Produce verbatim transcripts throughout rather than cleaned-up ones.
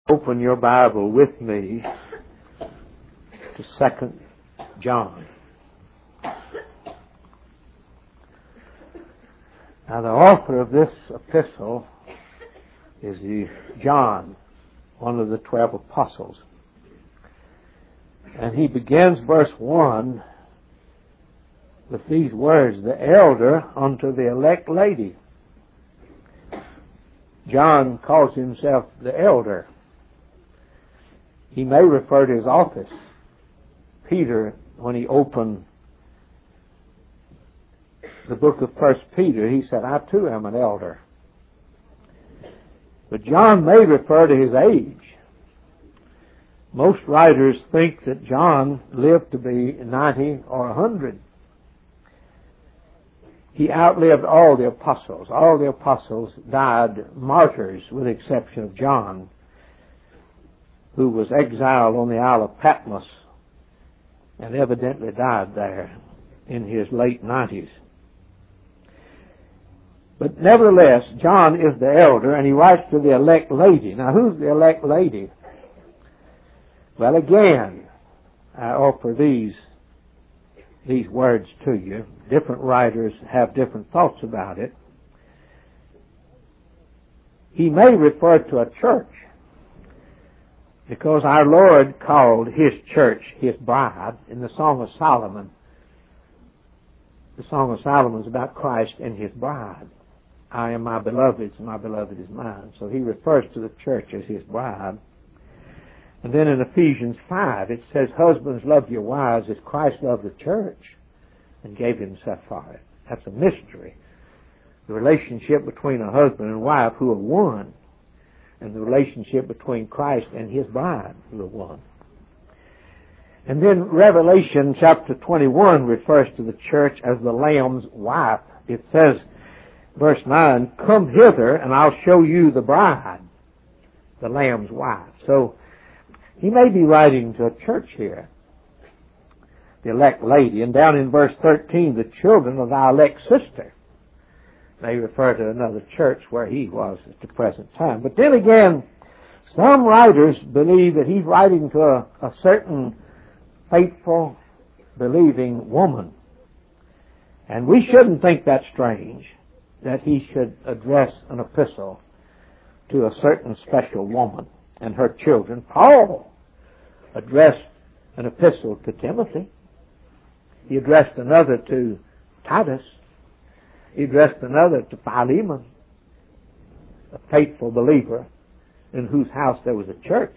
Open your Bible with me to Second John. Now, the author of this epistle is the John, one of the twelve apostles. And he begins verse one with these words, "The elder unto the elect lady." John calls himself the elder. He may refer to his office. Peter, when he opened the book of First Peter, he said, "I too am an elder." But John may refer to his age. Most writers think that John lived to be ninety or a hundred. He outlived all the apostles. All the apostles died martyrs, with the exception of John, who was exiled on the Isle of Patmos and evidently died there in his late nineties. But nevertheless, John is the elder, and he writes to the elect lady. Now, who's the elect lady? Well, again, I offer these these words to you. Different writers have different thoughts about it. He may refer to a church, because our Lord called His church His bride in the Song of Solomon. The Song of Solomon is about Christ and His bride. "I am my beloved's, and my beloved is mine." So He refers to the church as His bride. And then in Ephesians five, it says, "Husbands, love your wives as Christ loved the church and gave Himself for it." That's a mystery. The relationship between a husband and wife who are one, and the relationship between Christ and His bride who are one. And then Revelation chapter twenty-one refers to the church as the Lamb's wife. It says, verse nine, "Come hither, and I'll show you the bride, the Lamb's wife." So he may be writing to a church here, the elect lady. And down in verse thirteen, "The children of thy elect sister," may refer to another church where he was at the present time. But then again, some writers believe that he's writing to a, a certain faithful, believing woman. And we shouldn't think that strange, that he should address an epistle to a certain special woman and her children. Paul addressed an epistle to Timothy. He addressed another to Titus. He addressed another to Philemon, a faithful believer in whose house there was a church.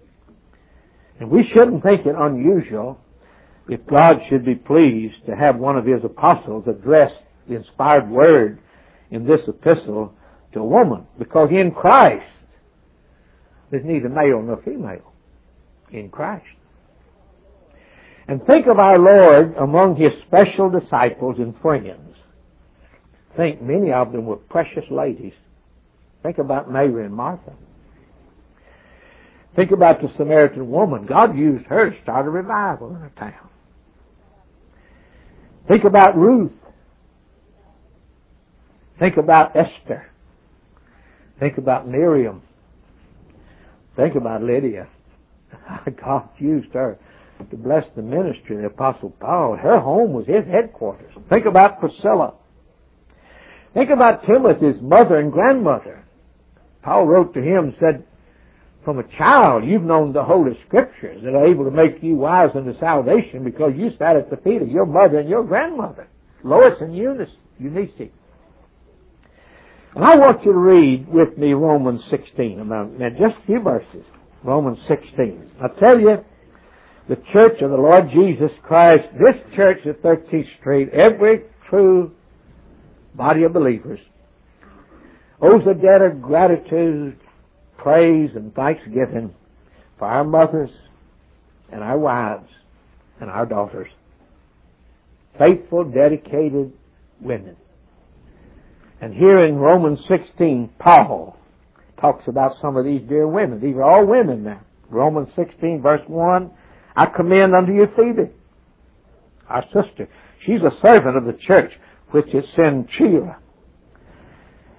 And we shouldn't think it unusual if God should be pleased to have one of His apostles address the inspired word in this epistle to a woman, because in Christ there's neither male nor female in Christ. And think of our Lord among His special disciples and friends. Think many of them were precious ladies. Think about Mary and Martha. Think about the Samaritan woman. God used her to start a revival in her town. Think about Ruth. Think about Esther. Think about Miriam. Think about Lydia. God used her to bless the ministry of the Apostle Paul. Her home was his headquarters. Think about Priscilla. Think about Timothy's mother and grandmother. Paul wrote to him and said, "From a child you've known the Holy Scriptures that are able to make you wise unto salvation, because you sat at the feet of your mother and your grandmother, Lois and Eunice, Eunice." And I want you to read with me Romans sixteen, about now, just a few verses. Romans sixteen. I tell you, the church of the Lord Jesus Christ, this church at thirteenth Street, every true body of believers owes a debt of gratitude, praise, and thanksgiving for our mothers and our wives and our daughters. Faithful, dedicated women. And here in Romans sixteen, Paul talks about some of these dear women. These are all women now. Romans sixteen, verse one, "I commend unto you Phoebe, our sister. She's a servant of the church which is Cenchrea,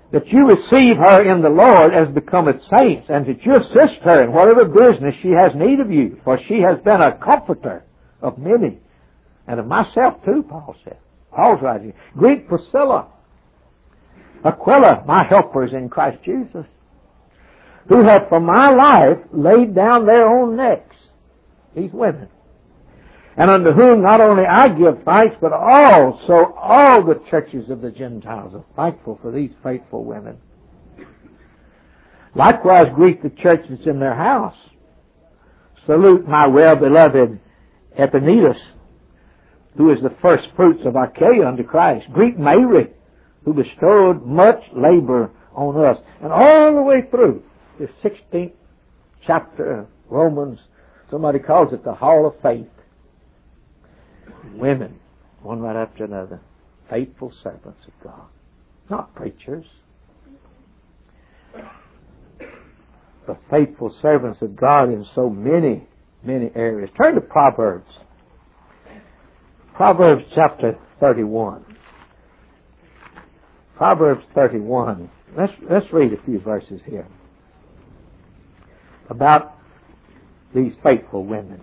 that you receive her in the Lord as becometh saints, and that you assist her in whatever business she has need of you, for she has been a comforter of many, and of myself too, Paul said. Paul's writing. Greet Priscilla, Aquila, my helpers in Christ Jesus, who have for my life laid down their own necks, these women, and unto whom not only I give thanks, but also all the churches of the Gentiles are thankful for these faithful women. Likewise greet the church that's in their house. Salute my well-beloved Epaenetus, who is the first fruits of Achaia unto Christ. Greet Mary, who bestowed much labor on us. And all the way through the sixteenth chapter of Romans, somebody calls it the Hall of Faith. Women, one right after another, faithful servants of God. Not preachers, but faithful servants of God in so many, many areas. Turn to Proverbs. Proverbs chapter thirty-one. Proverbs thirty-one. Let's, let's read a few verses here about these faithful women.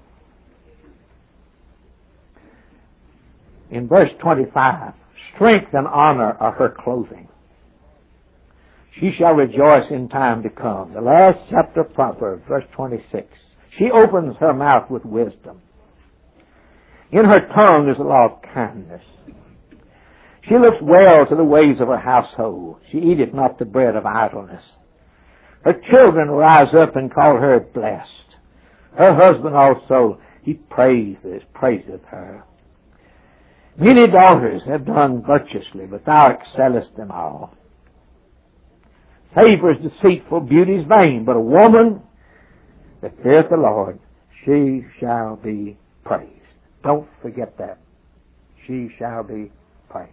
In verse twenty-five, strength and honor are her clothing. She shall rejoice in time to come. The last chapter of Proverbs, verse twenty-six. She opens her mouth with wisdom. In her tongue is the law of kindness. She looks well to the ways of her household. She eateth not the bread of idleness. Her children rise up and call her blessed. Her husband also, he praiseth, praiseth her. Many daughters have done virtuously, but thou excellest them all. Favor is deceitful, beauty is vain, but a woman that feareth the Lord, she shall be praised. Don't forget that. She shall be praised.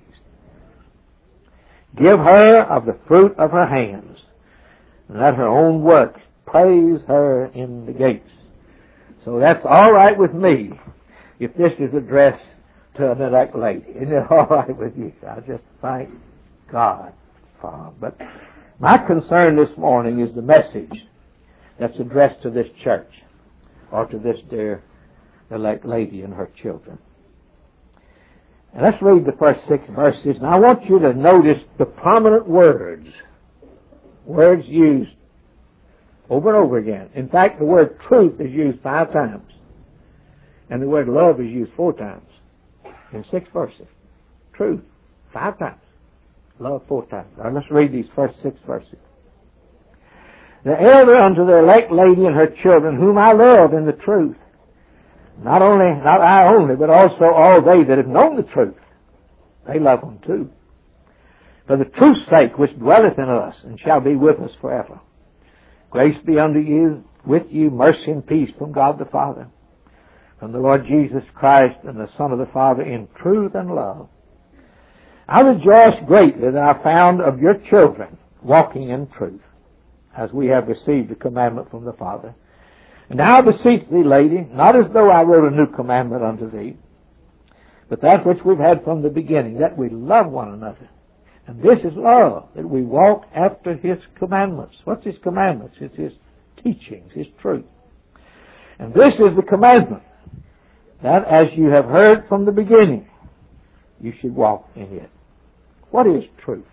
Give her of the fruit of her hands, and let her own works praise her in the gates. So that's all right with me if this is addressed to an elect lady. Isn't it all right with you? I just thank God for her. But my concern this morning is the message that's addressed to this church or to this dear elect lady and her children. And let's read the first six verses. And I want you to notice the prominent words. Words used over and over again. In fact, the word truth is used five times. And the word love is used four times. In six verses. Truth, five times. Love, four times. Now let's read these first six verses. The elder unto the elect lady and her children, whom I love in the truth. Not only, not I only, but also all they that have known the truth. They love them too. For the truth's sake which dwelleth in us, and shall be with us forever. Grace be unto you, with you, mercy and peace from God the Father, from the Lord Jesus Christ and the Son of the Father, in truth and love. I rejoice greatly that I found of your children walking in truth, as we have received a commandment from the Father. And now I beseech thee, lady, not as though I wrote a new commandment unto thee, but that which we've had from the beginning, that we love one another. And this is love, that we walk after His commandments. What's His commandments? It's His teachings, His truth. And this is the commandment, that as you have heard from the beginning, you should walk in it. What is truth?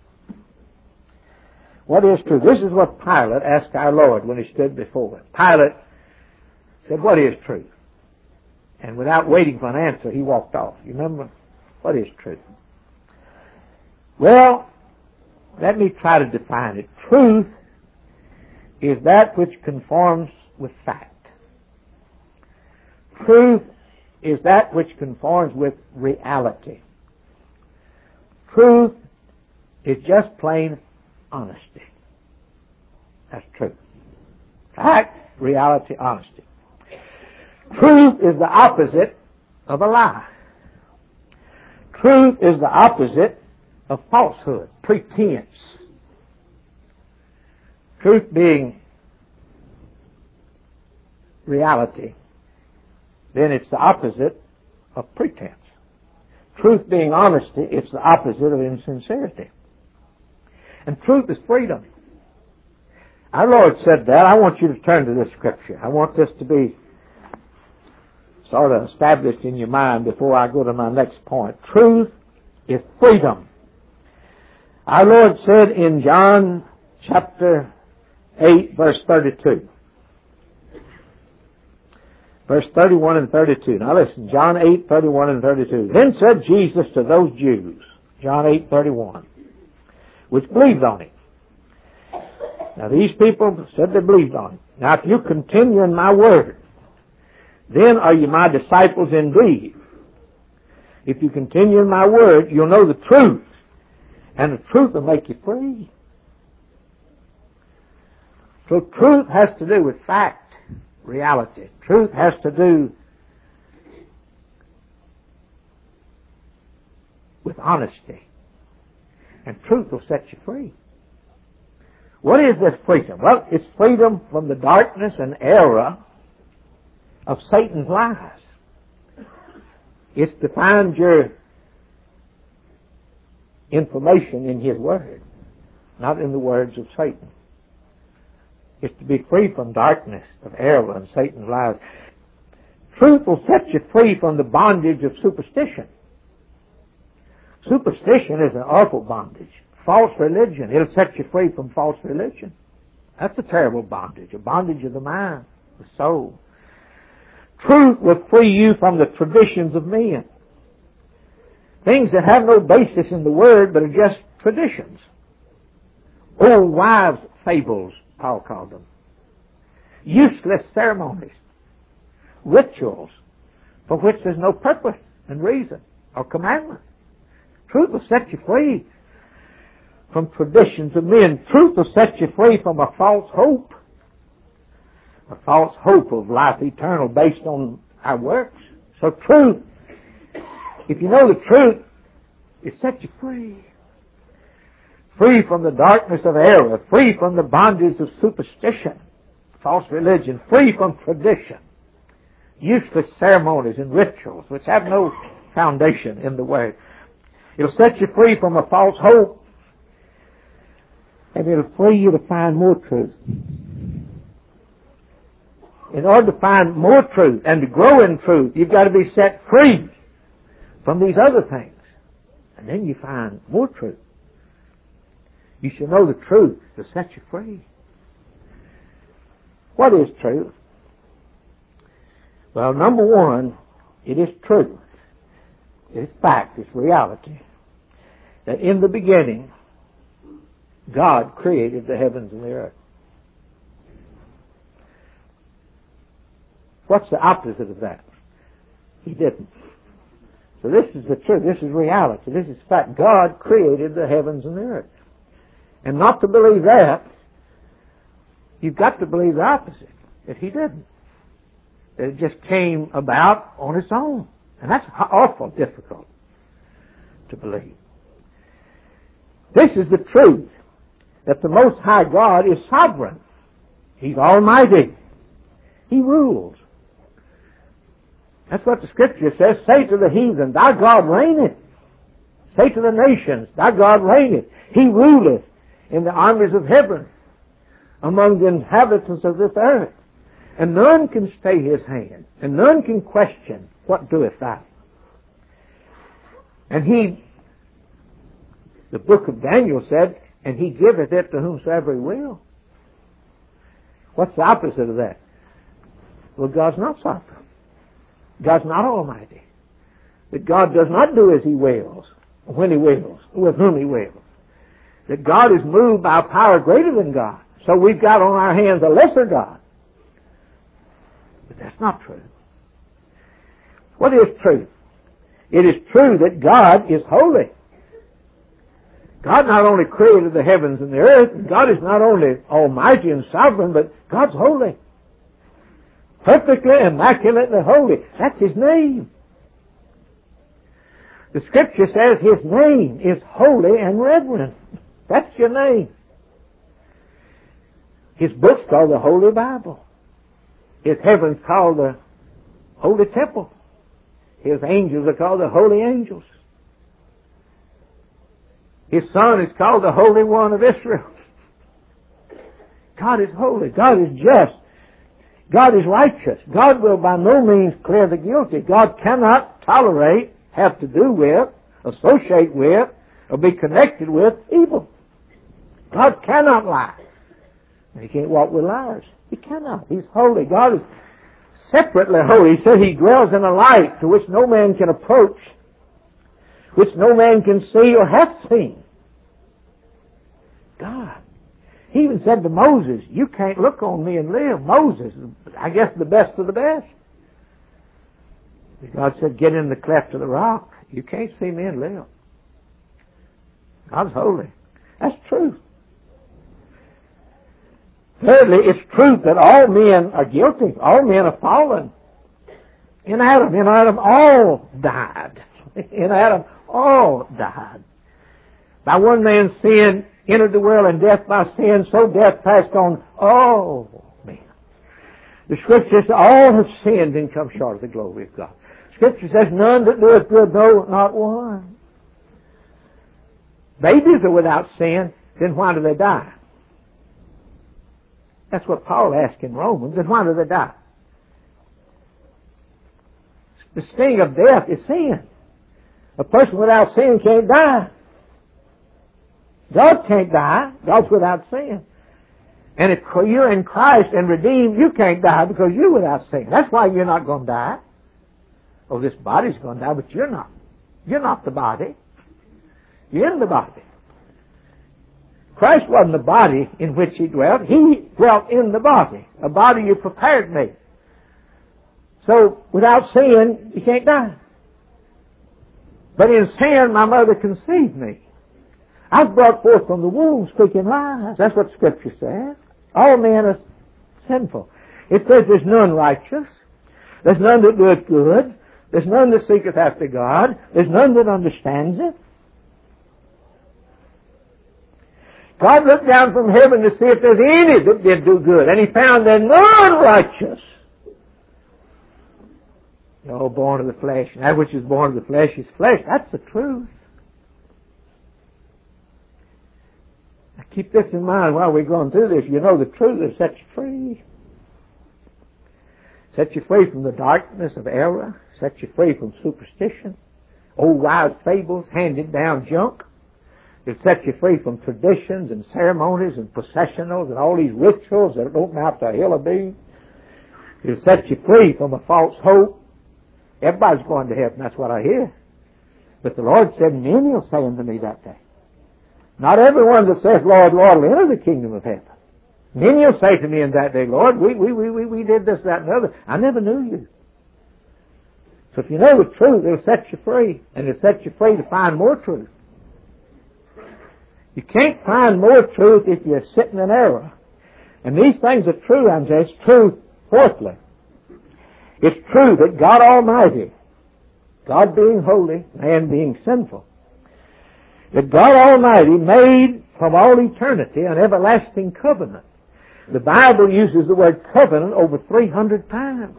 What is truth? This is what Pilate asked our Lord when He stood before Him. Pilate said, what is truth? And without waiting for an answer, He walked off. You remember? What is truth? Well, let me try to define it. Truth is that which conforms with fact. Truth is that which conforms with reality. Truth is just plain honesty. That's truth. Fact, reality, honesty. Truth is the opposite of a lie. Truth is the opposite of falsehood, pretense. Truth being reality, then it's the opposite of pretense. Truth being honesty, it's the opposite of insincerity. And truth is freedom. Our Lord said that. I want you to turn to this scripture. I want this to be sort of established in your mind before I go to my next point. Truth is freedom. Our Lord said in John chapter eight, verse thirty-two. Verse thirty-one and thirty-two. Now listen, John eight, thirty-one and thirty-two. Then said Jesus to those Jews, John eight, thirty-one, which believed on him. Now these people said they believed on him. Now if you continue in my word, then are you my disciples indeed. If you continue in my word, you'll know the truth, and the truth will make you free. So truth has to do with fact, reality. Truth has to do with honesty. And truth will set you free. What is this freedom? Well, it's freedom from the darkness and error of Satan's lies. It's to find your information in his word, not in the words of Satan. It's to be free from darkness of error and Satan's lies. Truth will set you free from the bondage of superstition. Superstition is an awful bondage. False religion, it'll set you free from false religion. That's a terrible bondage, a bondage of the mind, the soul. Truth will free you from the traditions of men. Things that have no basis in the Word, but are just traditions. Old wives' fables, Paul called them. Useless ceremonies. Rituals for which there's no purpose and reason or commandment. Truth will set you free from traditions of men. Truth will set you free from a false hope. A false hope of life eternal based on our works. So truth, if you know the truth, it sets you free. Free from the darkness of error. Free from the bondage of superstition, false religion. Free from tradition. Useless ceremonies and rituals which have no foundation in the Word. It'll set you free from a false hope. And it'll free you to find more truth. In order to find more truth and to grow in truth, you've got to be set free from these other things. And then you find more truth. You should know the truth to set you free. What is truth? Well, number one, it is truth. It's fact, it's reality. That in the beginning, God created the heavens and the earth. What's the opposite of that? He didn't. So this is the truth. This is reality. This is fact. God created the heavens and the earth. And not to believe that, you've got to believe the opposite. That He didn't. That it just came about on its own. And that's awful difficult to believe. This is the truth. That the Most High God is sovereign. He's almighty. He rules. That's what the Scripture says. Say to the heathen, thy God reigneth. Say to the nations, thy God reigneth. He ruleth in the armies of heaven, among the inhabitants of this earth. And none can stay His hand. And none can question, what doeth thou? And He, the book of Daniel said, and He giveth it to whomsoever He will. What's the opposite of that? Well, God's not sovereign. God's not almighty. That God does not do as He wills, when He wills, with whom He wills. That God is moved by a power greater than God. So we've got on our hands a lesser God. But that's not true. What is truth? It is true that God is holy. God not only created the heavens and the earth, God is not only almighty and sovereign, but God's holy. Perfectly, immaculately holy. That's His name. The Scripture says His name is holy and reverend. That's your name. His book's called the Holy Bible. His heaven's called the Holy Temple. His angels are called the Holy Angels. His Son is called the Holy One of Israel. God is holy. God is just. God is righteous. God will by no means clear the guilty. God cannot tolerate, have to do with, associate with, or be connected with evil. God cannot lie. He can't walk with liars. He cannot. He's holy. God is separately holy. He said He dwells in a light to which no man can approach, which no man can see or hath seen. God. He even said to Moses, you can't look on me and live. Moses, I guess the best of the best. God said, get in the cleft of the rock. You can't see me and live. God's holy. That's truth. Thirdly, it's truth that all men are guilty. All men are fallen. In Adam, in Adam, all died. In Adam, all died. By one man's sin entered the world, and death by sin, so death passed on all men. The Scripture says all have sinned and come short of the glory of God. Scripture says none that doeth good, no, not one. Babies are without sin, then why do they die? That's what Paul asked in Romans, then why do they die? The sting of death is sin. A person without sin can't die. God can't die. God's without sin. And if you're in Christ and redeemed, you can't die because you're without sin. That's why you're not going to die. Oh, this body's going to die, but you're not. You're not the body. You're in the body. Christ wasn't the body in which He dwelt. He dwelt in the body. A body you prepared me. So, without sin, you can't die. But in sin, my mother conceived me. I was brought forth from the womb speaking lies. That's what Scripture says. All men are sinful. It says there's none righteous. There's none that doeth good. There's none that seeketh after God. There's none that understands it. God looked down from heaven to see if there's any that did do good, and He found there none righteous. You're all born of the flesh, and that which is born of the flesh is flesh. That's the truth. Now keep this in mind while we're going through this. You know the truth will set you free. Set you free from the darkness of error. Set you free from superstition. Old wives' fables, handed down junk. It'll set you free from traditions and ceremonies and processionals and all these rituals that don't amount to a hill of beans. It'll set you free from a false hope. Everybody's going to heaven, that's what I hear. But the Lord said, many will say unto me that day. Not everyone that says, Lord, Lord, will enter the kingdom of heaven. Many will say to me in that day, Lord, we, we, we, we, we did this, that, and the other. I never knew you. So if you know the truth, it'll set you free. And it'll set you free to find more truth. You can't find more truth if you're sitting in error. And these things are true, I'm saying. It's true, fourthly. It's true that God Almighty, God being holy, man being sinful, that God Almighty made from all eternity an everlasting covenant. The Bible uses the word covenant over three hundred times.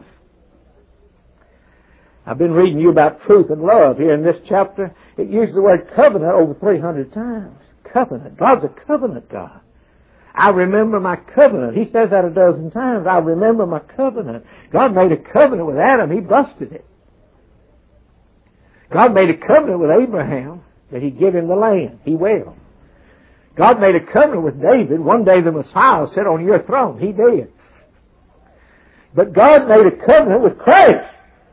I've been reading you about truth and love here in this chapter. It uses the word covenant over three hundred times. Covenant. God's a covenant God. I remember my covenant. He says that a dozen times. I remember my covenant. God made a covenant with Adam. He busted it. God made a covenant with Abraham that He'd give him the land. He will. God made a covenant with David. One day the Messiah will sit on your throne. He did. But God made a covenant with Christ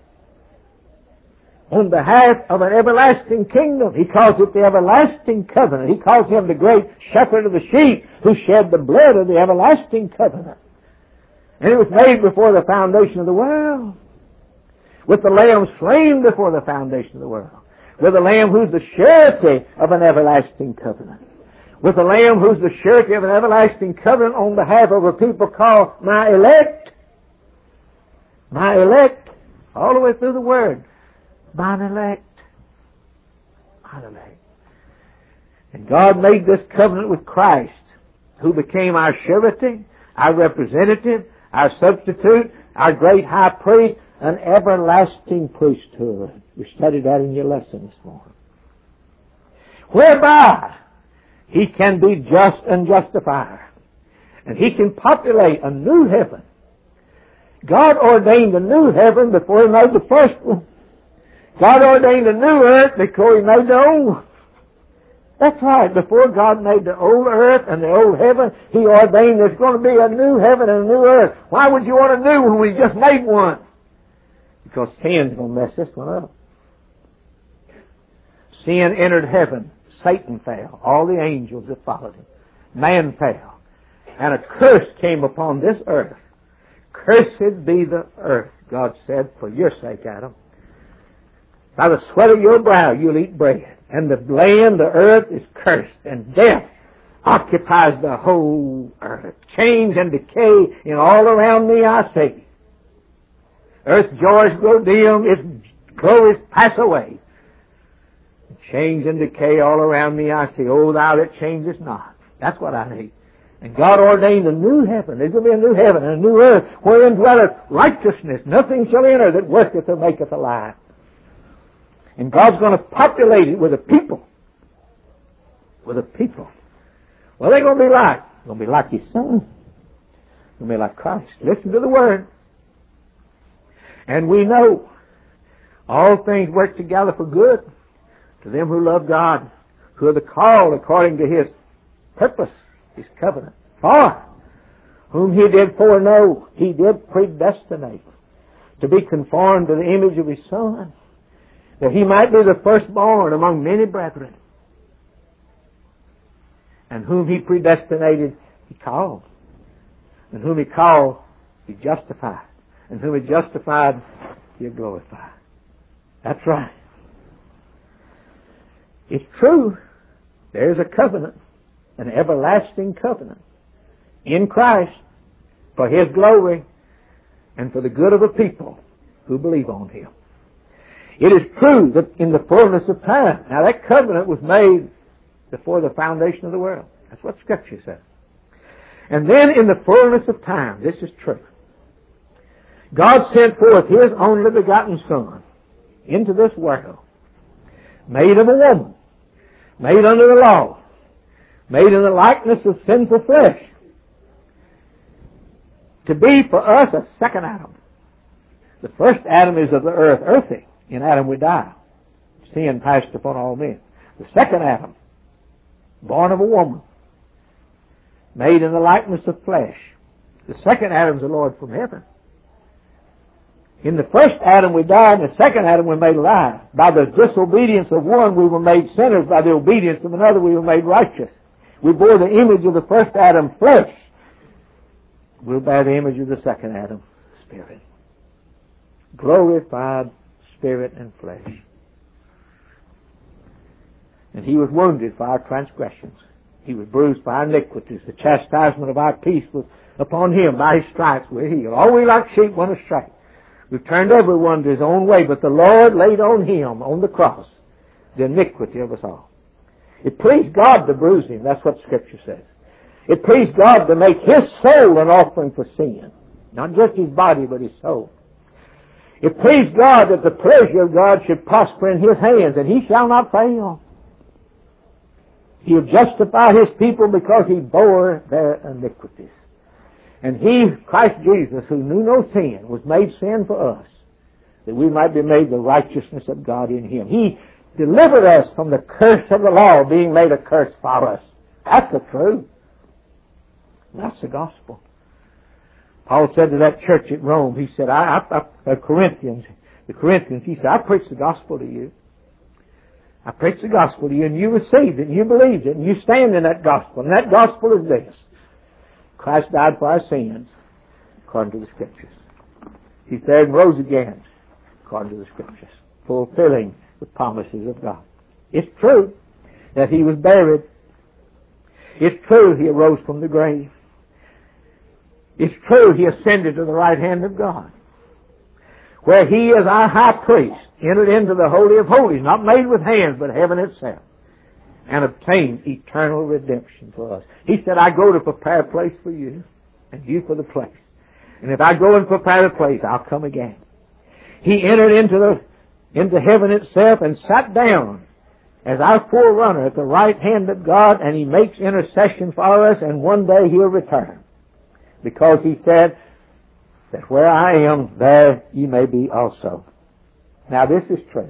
on behalf of an everlasting kingdom. He calls it the everlasting covenant. He calls Him the great shepherd of the sheep who shed the blood of the everlasting covenant. And it was made before the foundation of the world. With the Lamb slain before the foundation of the world. With the Lamb who's the surety of an everlasting covenant. With the Lamb who's the surety of an everlasting covenant on behalf of a people called my elect. My elect. All the way through the Word. Mine elect. Mine elect. And God made this covenant with Christ, who became our surety, our representative, our substitute, our great high priest, an everlasting priesthood. We studied that in your lesson this morning. Whereby He can be just and justifier. And He can populate a new heaven. God ordained a new heaven before He made the first one. God ordained a new earth before He made the old. That's right. Before God made the old earth and the old heaven, He ordained there's going to be a new heaven and a new earth. Why would you want a new one when we just made one? Because sin's going to mess this one up. Sin entered heaven. Satan fell. All the angels that followed him. Man fell. And a curse came upon this earth. Cursed be the earth, God said, for your sake, Adam. By the sweat of your brow you'll eat bread. And the land, the earth, is cursed. And death occupies the whole earth. Change and decay in all around me I see. Earth's joys grow dim, its glories pass away. Change and decay all around me I see. Oh, thou that changest not. That's what I need. And God ordained a new heaven. There's going to be a new heaven and a new earth wherein dwelleth righteousness. Nothing shall enter that worketh or maketh alive. And God's going to populate it with a people. With a people. Well, they're going to be like? They're going to be like His Son. They're going to be like Christ. Listen to the Word. And we know all things work together for good to them who love God, who are the called according to His purpose, His covenant. For whom He did foreknow, He did predestinate to be conformed to the image of His Son, that He might be the firstborn among many brethren. And whom He predestinated, He called. And whom He called, He justified. And whom He justified, He glorified. That's right. It's true. There's a covenant, an everlasting covenant in Christ for His glory and for the good of the people who believe on Him. It is true that in the fullness of time, now that covenant was made before the foundation of the world. That's what Scripture says. And then in the fullness of time, this is true, God sent forth His only begotten Son into this world, made of a woman, made under the law, made in the likeness of sinful flesh, to be for us a second Adam. The first Adam is of the earth, earthy. In Adam we die. Sin passed upon all men. The second Adam, born of a woman, made in the likeness of flesh. The second Adam is the Lord from heaven. In the first Adam we died, and the second Adam we made alive. By the disobedience of one we were made sinners. By the obedience of another we were made righteous. We bore the image of the first Adam, flesh. We'll bear the image of the second Adam, spirit. Glorified spirit and flesh. And He was wounded for our transgressions. He was bruised for our iniquities. The chastisement of our peace was upon Him. By His stripes we're healed. All we like sheep went astray. We've turned everyone to his own way, but the Lord laid on Him, on the cross, the iniquity of us all. It pleased God to bruise Him. That's what Scripture says. It pleased God to make His soul an offering for sin. Not just His body, but His soul. It pleased God that the pleasure of God should prosper in His hands, and He shall not fail. He'll justify His people because He bore their iniquities. And He, Christ Jesus, who knew no sin, was made sin for us, that we might be made the righteousness of God in Him. He delivered us from the curse of the law, being made a curse for us. That's the truth. That's the gospel. Paul said to that church at Rome, he said, I, I, I uh, Corinthians, the Corinthians, he said, I preached the gospel to you. I preached the gospel to you, and you received it, and you believed it, and you stand in that gospel. And that gospel is this: Christ died for our sins, according to the Scriptures. He died and rose again, according to the Scriptures, fulfilling the promises of God. It's true that He was buried. It's true He arose from the grave. It's true He ascended to the right hand of God, where He is our high priest, entered into the Holy of Holies, not made with hands, but heaven itself, and obtained eternal redemption for us. He said, I go to prepare a place for you, and you for the place. And if I go and prepare a place, I'll come again. He entered into the into heaven itself and sat down as our forerunner at the right hand of God, and He makes intercession for us, and one day He'll return. Because He said that where I am, there ye may be also. Now this is true.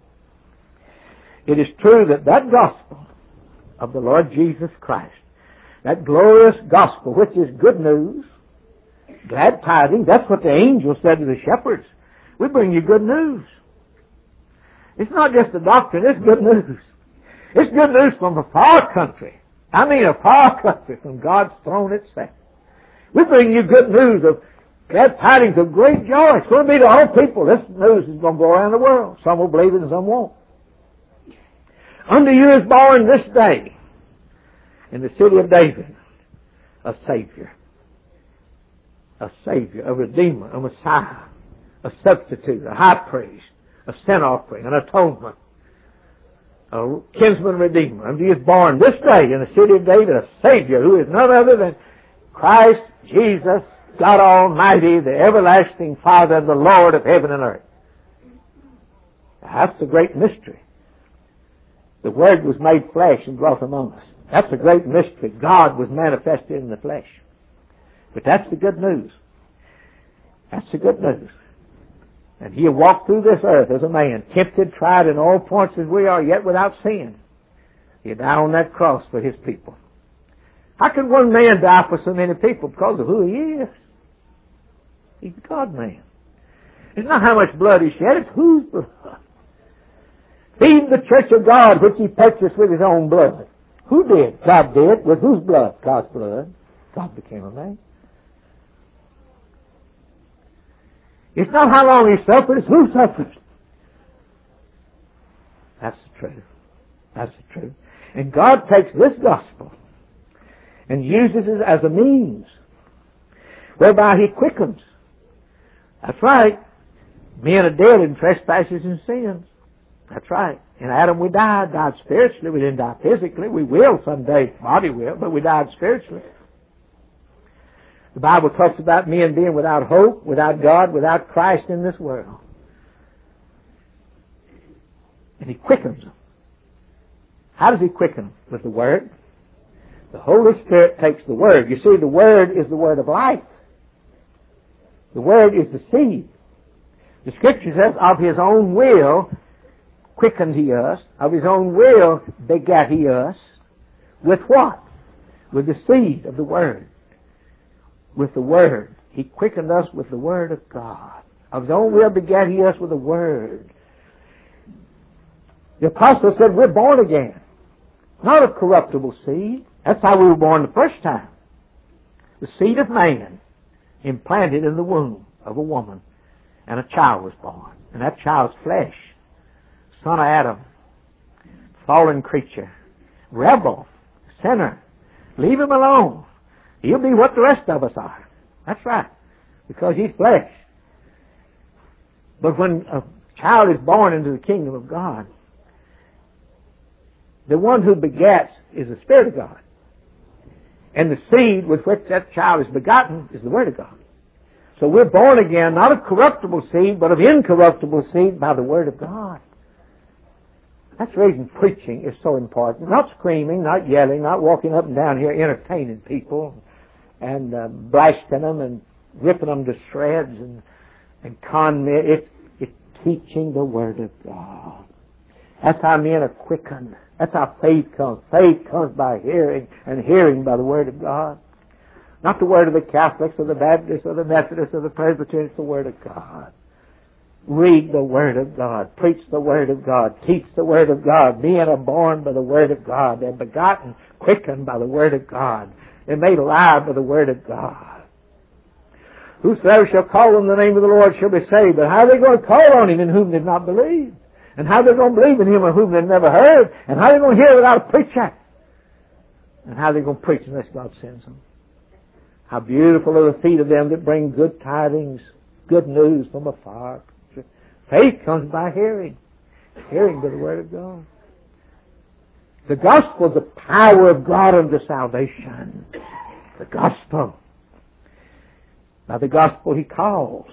It is true that that gospel of the Lord Jesus Christ, that glorious gospel, which is good news, glad tidings, that's what the angel said to the shepherds. We bring you good news. It's not just a doctrine, it's good news. It's good news from a far country. I mean a far country from God's throne itself. We bring you good news of glad tidings of great joy. It's going to be to all people. This news is going to go around the world. Some will believe it and some won't. Unto you is born this day in the city of David a Savior. A Savior, a Redeemer, a Messiah, a substitute, a high priest, a sin offering, an atonement, a kinsman redeemer. Unto you is born this day in the city of David a Savior who is none other than Christ Jesus, God Almighty, the everlasting Father, the Lord of heaven and earth. That's the great mystery. The Word was made flesh and dwelt among us. That's a great mystery. God was manifested in the flesh. But that's the good news. That's the good news. And He walked through this earth as a man, tempted, tried in all points as we are, yet without sin. He died on that cross for His people. How can one man die for so many people? Because of who He is. He's the God-man. It's not how much blood He shed, it's whose blood. Feed the church of God, which He purchased with His own blood. Who did? God did. With whose blood? God's blood. God became a man. It's not how long He suffered, it's who suffered. That's the truth. That's the truth. And God takes this gospel and uses it as a means whereby He quickens. That's right. Men are dead in trespasses and sins. That's right. In Adam we died, died spiritually. We didn't die physically. We will someday. Body will, but we died spiritually. The Bible talks about men being without hope, without God, without Christ in this world. And He quickens them. How does He quicken them? With the Word. The Holy Spirit takes the Word. You see, the Word is the Word of life. The Word is the seed. The Scripture says, of His own will quickened He us, of His own will begat He us. With what? With the seed of the Word. With the Word. He quickened us with the Word of God. Of His own will begat He us with the Word. The Apostle said we're born again. Not of corruptible seed. That's how we were born the first time. The seed of man implanted in the womb of a woman. And a child was born. And that child's flesh. Son of Adam. Fallen creature. Rebel. Sinner. Leave him alone. He'll be what the rest of us are. That's right. Because he's flesh. But when a child is born into the kingdom of God, the one who begets is the Spirit of God. And the seed with which that child is begotten is the Word of God. So we're born again, not of corruptible seed, but of incorruptible seed by the Word of God. That's the reason preaching is so important. Not screaming, not yelling, not walking up and down here entertaining people and uh, blasting them and ripping them to shreds and, and con men. It's, it's teaching the Word of God. That's how men are quickened. That's how faith comes. Faith comes by hearing, and hearing by the Word of God. Not the Word of the Catholics or the Baptists or the Methodists or the Presbyterians. It's the Word of God. Read the Word of God. Preach the Word of God. Teach the Word of God. Men are born by the Word of God. They're begotten, quickened by the Word of God. They're made alive by the Word of God. Whosoever shall call on the name of the Lord shall be saved. But how are they going to call on Him in whom they've not believed? And how are they going to believe in Him of whom they've never heard? And how are they going to hear without a preacher? And how are they going to preach unless God sends them? How beautiful are the feet of them that bring good tidings, good news from afar. Faith comes by hearing. Hearing by the Word of God. The gospel is the power of God unto salvation. The gospel. By the gospel He calls.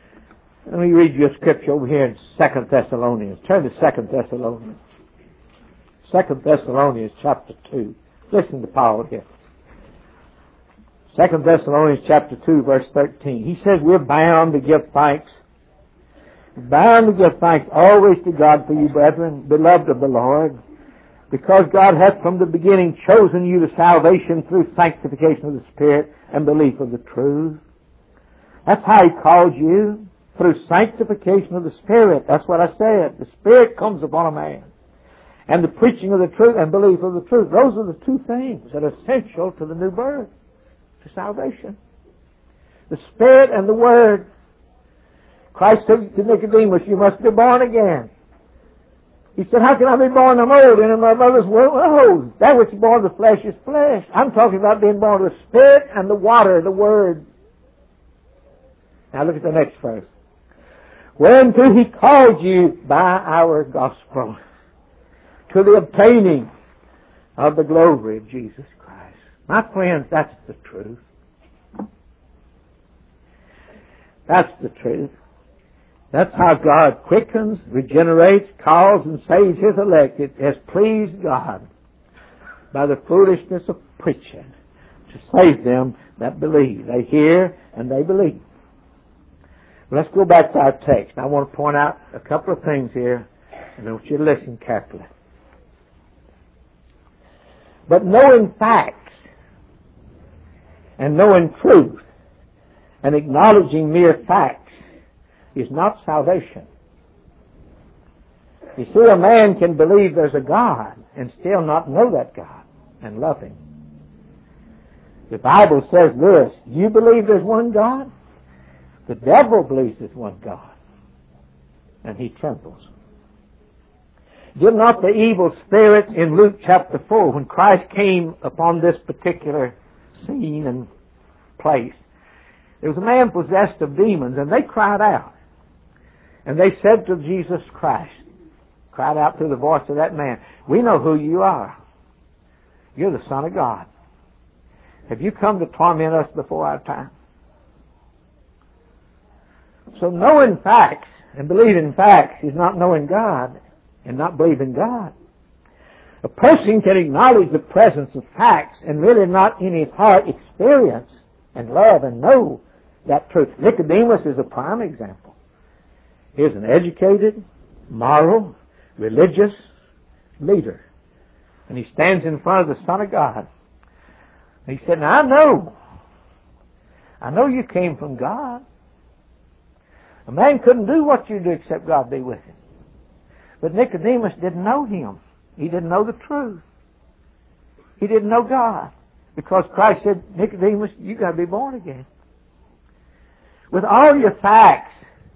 Let me read you a scripture over here in Second Thessalonians. Turn to Second Thessalonians. Second Thessalonians chapter two. Listen to Paul here. Second Thessalonians chapter two, verse thirteen. He says we're bound to give thanks. Bound to give thanks always to God for you, brethren, beloved of the Lord, because God hath from the beginning chosen you to salvation through sanctification of the Spirit and belief of the truth. That's how He called you, through sanctification of the Spirit. That's what I said. The Spirit comes upon a man. And the preaching of the truth and belief of the truth. Those are the two things that are essential to the new birth, to salvation. The Spirit and the Word. Christ said to Nicodemus, you must be born again. He said, how can I be born? I'm old and in my mother's womb. Oh, that which is born of the flesh is flesh. I'm talking about being born of the Spirit and the water, the Word. Now look at the next verse. Whereunto He called you by our gospel, to the obtaining of the glory of Jesus Christ. My friends, that's the truth. That's the truth. That's how God quickens, regenerates, calls, and saves His elect. It has pleased God by the foolishness of preaching to save them that believe. They hear and they believe. Let's go back to our text. I want to point out a couple of things here, and I want you to listen carefully. But knowing facts and knowing truth and acknowledging mere facts is not salvation. You see, a man can believe there's a God and still not know that God and love Him. The Bible says this, you believe there's one God? The devil believes there's one God, and he trembles. Did not the evil spirits in Luke chapter four, when Christ came upon this particular scene and place, there was a man possessed of demons, and they cried out. And they said to Jesus Christ, cried out through the voice of that man, we know who you are. You're the Son of God. Have you come to torment us before our time? So knowing facts and believing facts is not knowing God and not believing God. A person can acknowledge the presence of facts and really not in his heart experience and love and know that truth. Nicodemus is a prime example. He's an educated, moral, religious leader. And he stands in front of the Son of God. And he said, now I know. I know you came from God. A man couldn't do what you do except God be with him. But Nicodemus didn't know Him. He didn't know the truth. He didn't know God. Because Christ said, Nicodemus, you've got to be born again. With all your facts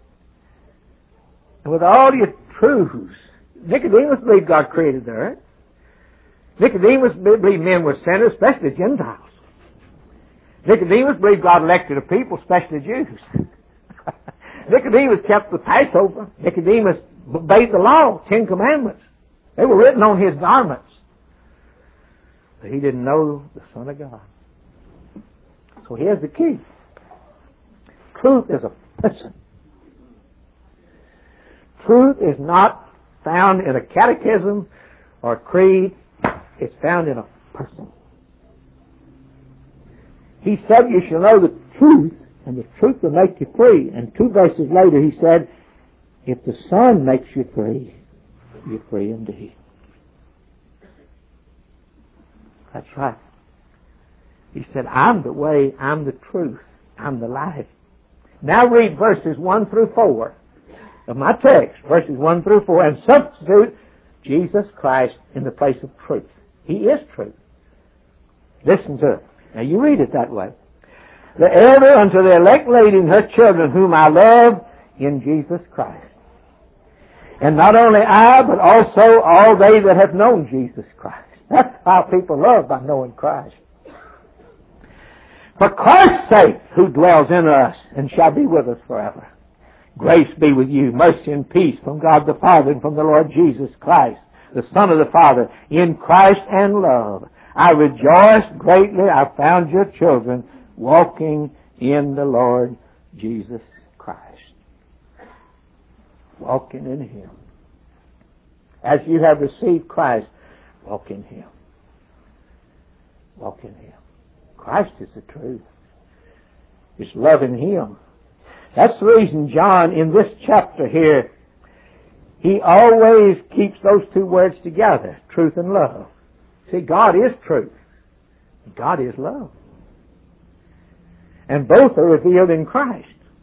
and with all your truths, Nicodemus believed God created the earth. Nicodemus believed men were sinners, especially Gentiles. Nicodemus believed God elected a people, especially Jews. Nicodemus kept the Passover. Nicodemus obeyed the law, Ten Commandments. They were written on his garments. But he didn't know the Son of God. So here's the key. Truth is a person. Truth is not found in a catechism or a creed. It's found in a person. He said, you shall know the truth, and the truth will make you free. And two verses later he said, if the Son makes you free, you're free indeed. That's right. He said, I'm the way, I'm the truth, I'm the life. Now read verses one through four of my text, verses one through four, and substitute Jesus Christ in the place of truth. He is truth. Listen to it. Now you read it that way. The elder unto the elect lady and her children, whom I love in Jesus Christ. And not only I, but also all they that have known Jesus Christ. That's how people love, by knowing Christ. For Christ's sake, who dwells in us and shall be with us forever. Grace be with you, mercy and peace from God the Father and from the Lord Jesus Christ, the Son of the Father, in Christ and love. I rejoice greatly I found your children walking in the Lord Jesus Christ. Walking in Him. As you have received Christ, Walk in Him. Walk in Him. Christ is the truth. It's loving Him. That's the reason John, in this chapter here, he always keeps those two words together, truth and love. See, God is truth. God is love. And both are revealed in Christ.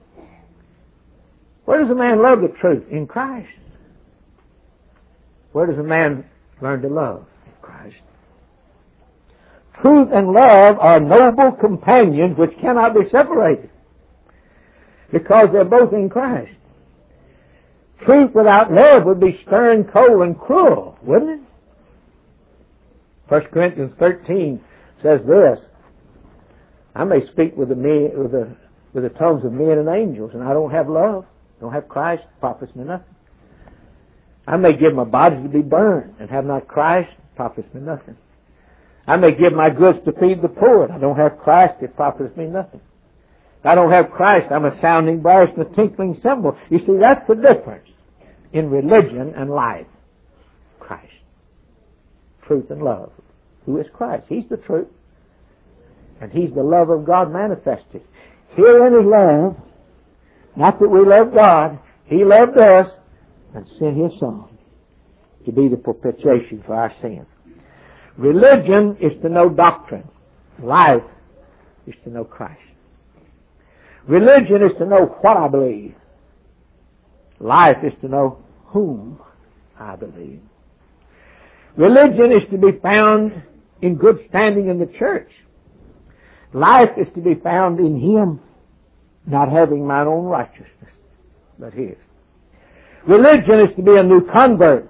Where does a man love the truth? In Christ. Where does a man learn to love? In Christ. Truth and love are noble companions which cannot be separated, because they're both in Christ. Truth without love would be stern, cold, and cruel, wouldn't it? First Corinthians thirteen says this: I may speak with the me, with the with the tongues of men and angels, and I don't have love, don't have Christ, profits me nothing. I may give my body to be burned and have not Christ, profits me nothing. I may give my goods to feed the poor, and I don't have Christ, it profits me nothing. If I don't have Christ, I'm a sounding brass and a tinkling cymbal. You see, that's the difference in religion and life. Christ. Truth and love. Who is Christ? He's the truth. And He's the love of God manifested. Herein is love. Not that we love God. He loved us and sent His Son to be the propitiation for our sin. Religion is to know doctrine. Life is to know Christ. Religion is to know what I believe. Life is to know whom I believe. Religion is to be found in good standing in the church. Life is to be found in Him, not having mine own righteousness, but His. Religion is to be a new convert.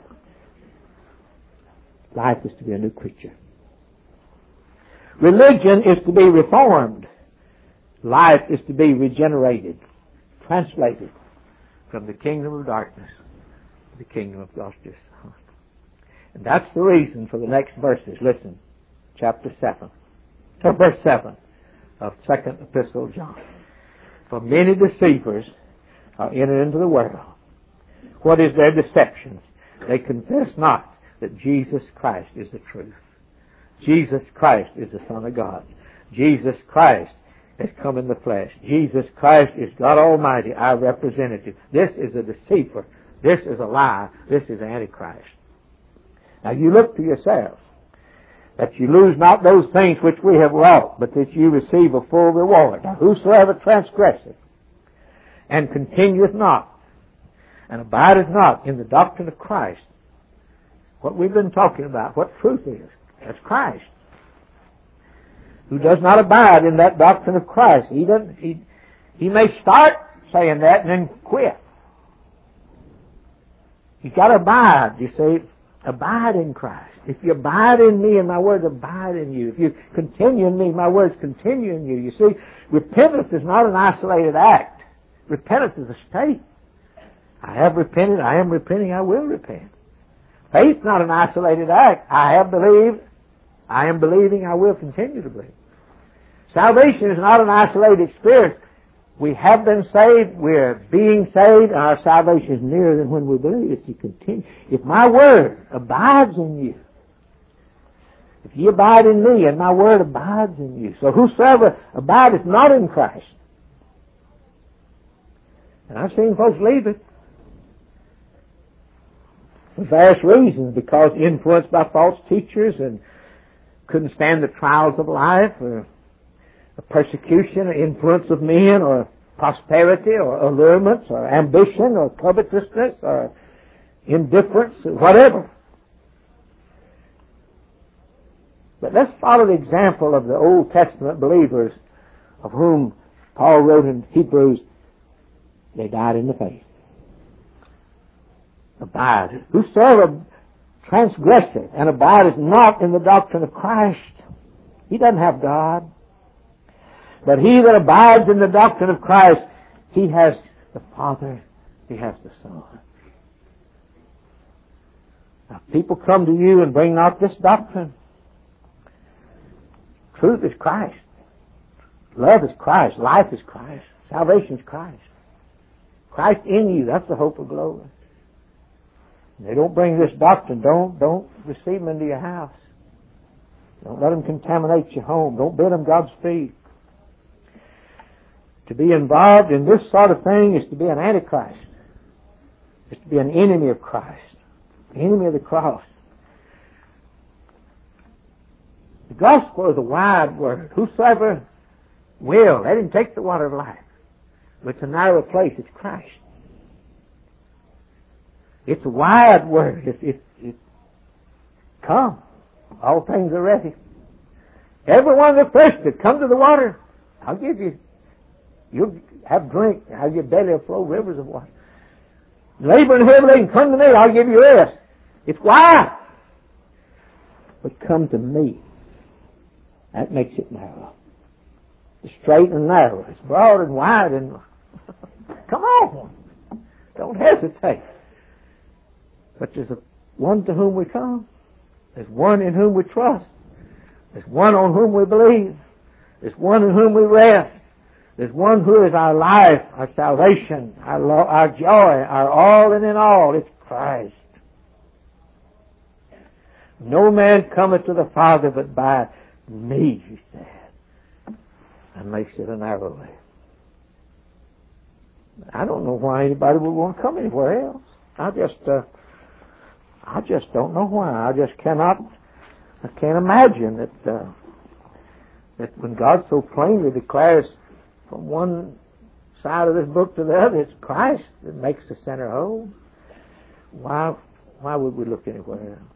Life is to be a new creature. Religion is to be reformed. Life is to be regenerated, translated from the kingdom of darkness to the kingdom of God's dear Son. And that's the reason for the next verses. Listen, chapter seven, or verse seven of Second Epistle of John. For many deceivers are entered into the world. What is their deception? They confess not that Jesus Christ is the truth. Jesus Christ is the Son of God. Jesus Christ has come in the flesh. Jesus Christ is God Almighty, our representative. This is a deceiver. This is a lie. This is Antichrist. Now you look to yourselves, that you lose not those things which we have wrought, but that you receive a full reward. Now whosoever transgresseth and continueth not, and abideth not in the doctrine of Christ, what we've been talking about, what truth is, that's Christ. Who does not abide in that doctrine of Christ. He doesn't, he, he may start saying that and then quit. You've got to abide, you see. Abide in Christ. If you abide in me and my words abide in you, if you continue in me, my words continue in you. You see, repentance is not an isolated act. Repentance is a state. I have repented, I am repenting, I will repent. Faith is not an isolated act. I have believed, I am believing, I will continue to believe. Salvation is not an isolated experience. We have been saved, we're being saved, and our salvation is nearer than when we believe. If you continue, if my word abides in you, if you abide in me and my word abides in you, so whosoever abideth not in Christ. And I've seen folks leave it for various reasons, because influenced by false teachers and couldn't stand the trials of life, or a persecution, or influence of men, or prosperity, or allurements, or ambition, or covetousness, or indifference, or whatever. But let's follow the example of the Old Testament believers, of whom Paul wrote in Hebrews, they died in the faith. Abide. Whosoever transgresseth and abideth not in the doctrine of Christ, he doesn't have God. But he that abides in the doctrine of Christ, he has the Father, he has the Son. Now, people come to you and bring not this doctrine. Truth is Christ. Love is Christ. Life is Christ. Salvation is Christ. Christ in you, that's the hope of glory. They don't bring this doctrine. Don't, don't receive them into your house. Don't let them contaminate your home. Don't bid them Godspeed. To be involved in this sort of thing is to be an antichrist. It's to be an enemy of Christ. Enemy of the cross. The gospel is a wide word. Whosoever will, let him take the water of life. But it's a narrow place. It's Christ. It's a wide word. It's, it's, it's come. All things are ready. Everyone that thirsted, come to the water. I'll give you. You'll have drink. I'll your belly will flow rivers of water. Labor and heavy laden, come to me. I'll give you rest. It's wide. But come to me. That makes it narrow. It's straight and narrow. It's broad and wide and come on. Don't hesitate. But there's a one to whom we come. There's one in whom we trust. There's one on whom we believe. There's one in whom we rest. There's one who is our life, our salvation, our lo- our joy, our all and in all. It's Christ. No man cometh to the Father but by me, he said. That makes it a narrow way. I don't know why anybody would want to come anywhere else. I just, uh, I just don't know why. I just cannot, I can't imagine that, uh, that when God so plainly declares from one side of this book to the other, it's Christ that makes the center whole. Why, why would we look anywhere else?